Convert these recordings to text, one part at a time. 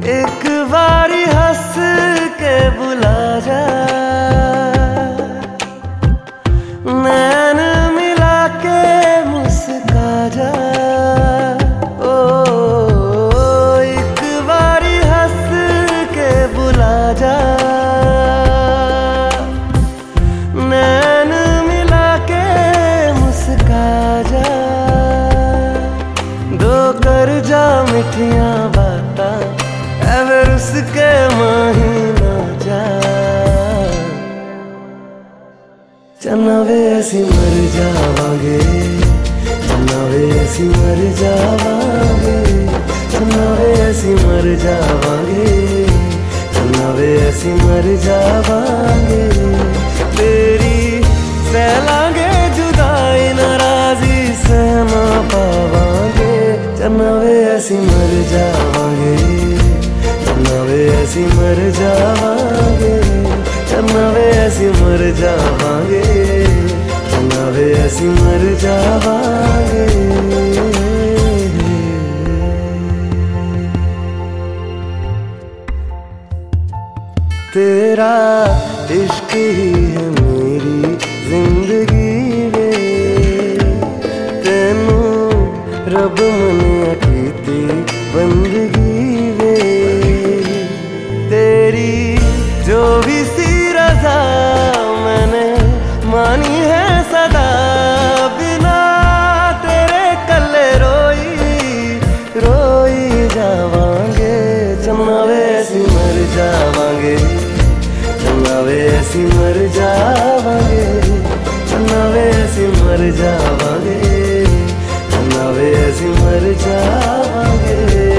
एक बारी हंस के बुला जा, नैन मिला के मुस्का जा। ओ एक बारी हंस के बुला जा, नैन मिला के मुस्का जा। दो कर जा मिठियां बातां, एवर उसके माही ना जा। चन्ना वे असी मर जावांगे, चन्ना वे असी मर जावांगे, चन्ना वे असी मर जावांगे, चन्ना वे असी मर जावांगे। तेरी सहलांगे जुदाई, नाराजी सह ना पावांगे। चन्ना वे असी मर जावांगे, चन्ना वे असी मर जावांगे, चन्ना वे असी मर जावांगे, चन्ना वे असी मर जावांगे। तेरा इश्क ही है मेरी जिंदगी वे, तेनू रब मनिया कीती बंदगी वे। तेरी जो भी सी रज़ा मैंने मानी है सदा, बिना तेरे कल्ले रोई रोई जावांगे। चन्ना वे असी मर जावांगे, चन्ना वे असी मर जावांगे, चन्ना वे असी मर जावांगे, चन्ना वे असी मर जावांगे।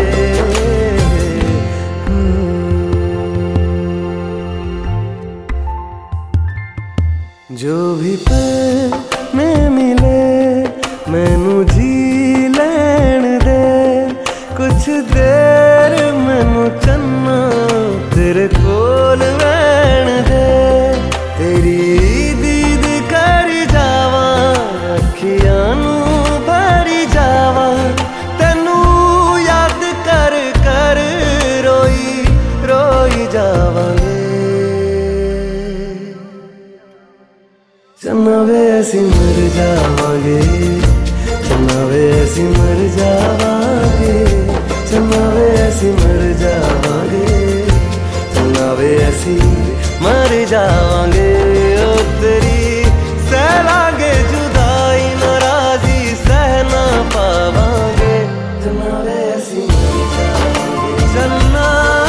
जो भी पल में मिले मैनू जी लैण दे, कुछ देर मैनू चन्ना तेरे कोल वैण दे। तेरी दीद करी जावा, अखियां नू भरी जावा, तेनू याद कर कर रोई रोई जावांगे। चन्ना वे असी मर जावांगे, चन्ना वे असी मर जावांगे, चन्ना वे असी मर जावांगे, चन्ना वे असी मर जावांगे। ओ तेरी सहलांगे जुदाई, नाराजी सह ना पावांगे। चन्ना वे असी मर जावांगे, चन्ना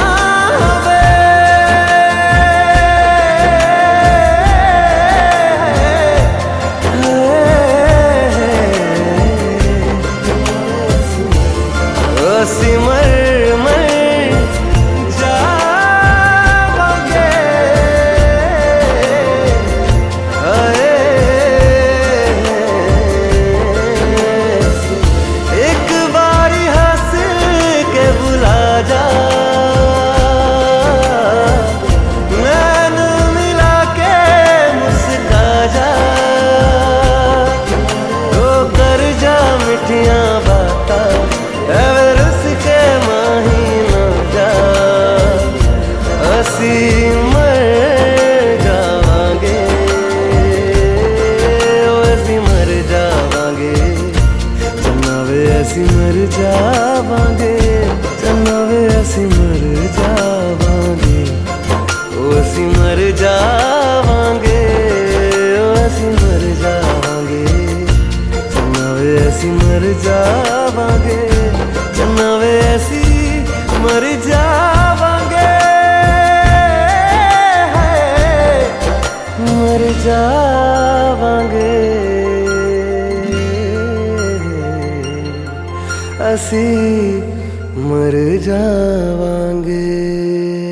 असी मर मर जावांगे। एक बारी हंस के बुला जा, नैन मिला के मुस्का जा। दो कर जा मिठियां बातां, एवर उसके माही ना जा। असी मर जावांगे, असी मर जावांगे, चन्ना वे असी मर जावांगे, चन्ना वे असी मर जावांगे। असी मर जावांगे, असी मर जावांगे, चन्ना वे असी मर जावांगे, चन्ना वे असी मर जावांगे, मर जावांगे, असी मर जावांगे।